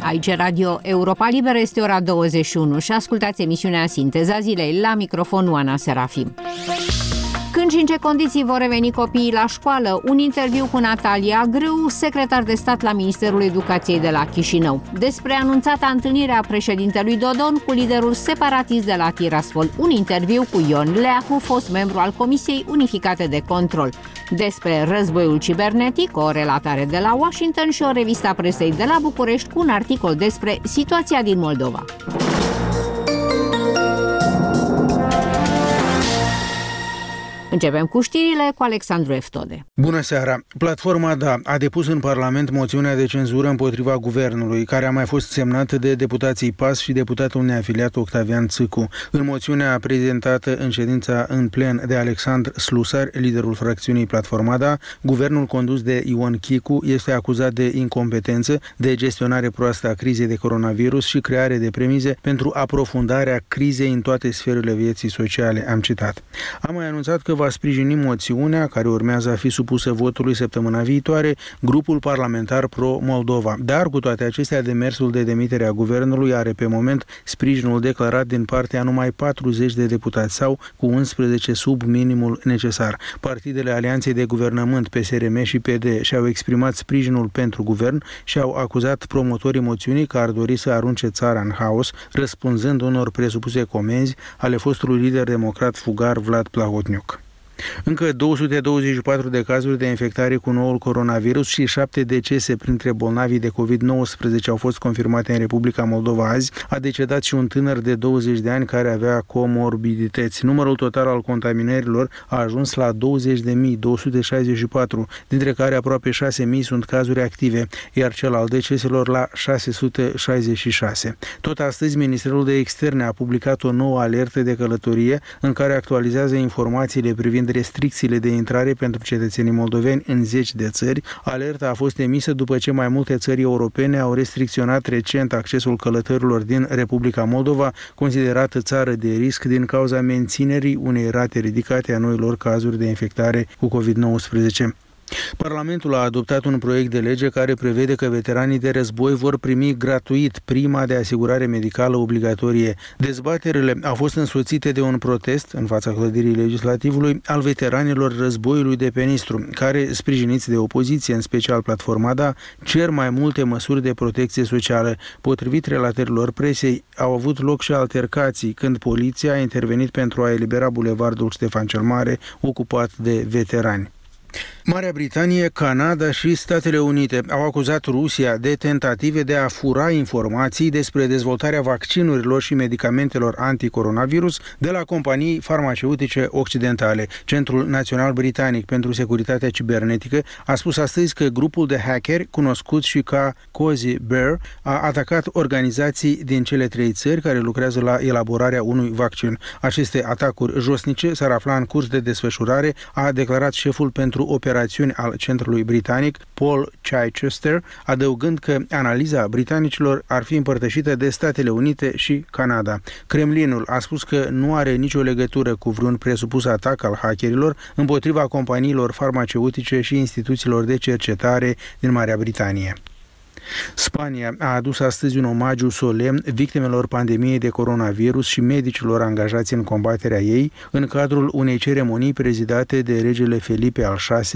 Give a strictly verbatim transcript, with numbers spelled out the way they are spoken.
Aici Radio Europa Liberă, este ora douăzeci și unu și ascultați emisiunea Sinteza Zilei. La microfon Oana Serafim. Când și în ce condiții vor reveni copiii la școală? Un interviu cu Natalia Grâu, secretar de stat la Ministerul Educației de la Chișinău. Despre anunțata întâlnire a președintelui Dodon cu liderul separatist de la Tiraspol. Un interviu cu Ion Leacu, fost membru al Comisiei Unificate de Control. Despre războiul cibernetic, o relatare de la Washington și o revistă a presei de la București cu un articol despre situația din Moldova. Începem cu știrile cu Alexandru Eftode. Bună seara! Platforma D A a depus în Parlament moțiunea de cenzură împotriva guvernului, care a mai fost semnată de deputații P A S și deputatul neafiliat Octavian Țâcu. În moțiunea prezentată în ședința în plen de Alexandru Slusar, liderul fracțiunii Platforma D A, guvernul condus de Ion Chicu este acuzat de incompetență, de gestionare proastă a crizei de coronavirus și creare de premize pentru aprofundarea crizei în toate sferele vieții sociale, am citat. Am mai anunțat că va sprijini moțiunea, care urmează a fi supusă votului săptămâna viitoare, grupul parlamentar pro-Moldova. Dar, cu toate acestea, demersul de demitere a guvernului are pe moment sprijinul declarat din partea numai patruzeci de deputați sau cu unsprezece sub minimul necesar. Partidele Alianței de Guvernământ, P S R M și P D și-au exprimat sprijinul pentru guvern și au acuzat promotorii moțiunii că ar dori să arunce țara în haos, răspunzând unor presupuse comenzi ale fostului lider democrat fugar Vlad Plahotniuc. Încă două sute douăzeci și patru de cazuri de infectare cu noul coronavirus și șapte decese printre bolnavii de covid nouăsprezece au fost confirmate în Republica Moldova azi. A decedat și un tânăr de douăzeci de ani care avea comorbidități. Numărul total al contaminărilor a ajuns la douăzeci de mii două sute șaizeci și patru, dintre care aproape șase mii sunt cazuri active, iar cel al deceselor la șase sute șaizeci și șase. Tot astăzi, Ministerul de Externe a publicat o nouă alertă de călătorie în care actualizează informațiile privind restricțiile de intrare pentru cetățenii moldoveni în zeci de țări. Alerta a fost emisă după ce mai multe țări europene au restricționat recent accesul călătorilor din Republica Moldova, considerată țară de risc din cauza menținerii unei rate ridicate a noilor cazuri de infectare cu covid nouăsprezece. Parlamentul a adoptat un proiect de lege care prevede că veteranii de război vor primi gratuit prima de asigurare medicală obligatorie. Dezbaterile au fost însoțite de un protest în fața clădirii legislativului al veteranilor războiului de pe Nistru, care, sprijiniți de opoziție, în special Platforma D A, cer mai multe măsuri de protecție socială. Potrivit relatărilor presei, au avut loc și altercații când poliția a intervenit pentru a elibera bulevardul Ștefan cel Mare, ocupat de veterani. Marea Britanie, Canada și Statele Unite au acuzat Rusia de tentative de a fura informații despre dezvoltarea vaccinurilor și medicamentelor anticoronavirus de la companii farmaceutice occidentale. Centrul Național Britanic pentru Securitatea Cibernetică a spus astăzi că grupul de hackeri, cunoscut și ca Cozy Bear, a atacat organizații din cele trei țări care lucrează la elaborarea unui vaccin. Aceste atacuri josnice s-ar afla în curs de desfășurare, a declarat șeful pentru operațiuni al centrului britanic, Paul Chichester, adăugând că analiza britanicilor ar fi împărtășită de Statele Unite și Canada. Kremlinul a spus că nu are nicio legătură cu vreun presupus atac al hackerilor împotriva companiilor farmaceutice și instituțiilor de cercetare din Marea Britanie. Spania a adus astăzi un omagiu solemn victimelor pandemiei de coronavirus și medicilor angajați în combaterea ei, în cadrul unei ceremonii prezidate de regele Felipe al șaselea,